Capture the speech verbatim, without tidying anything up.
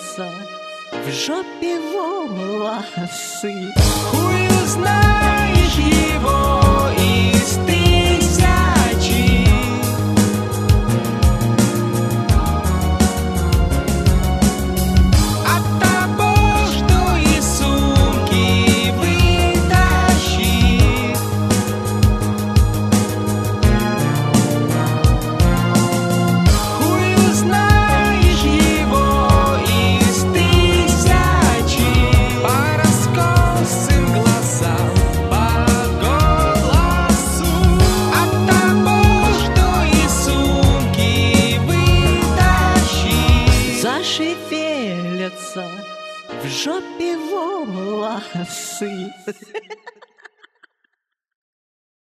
шевелятся в жопе волосы. Хуй узнаешь его из тысячи. От того, что из сумки вытащит. Хуй узнаешь его из тысячи. По раскосым глазам, по голосу. От того, что из сумки вытащит. Зашевелятся в жопе волосы.